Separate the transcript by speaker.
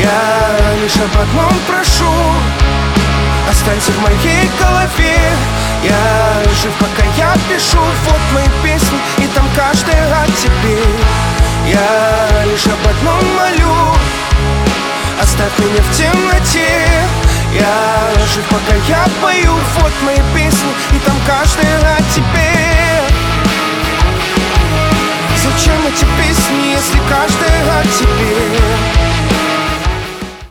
Speaker 1: Я лишь об одном прошу: останься в моей голове. Я жив, пока я пишу. Вот мои песни, и там каждая о тебе. Я лишь об одном молю: оставь меня в темноте. Я жив, пока я пою. Вот мои песни, и там каждая о тебе.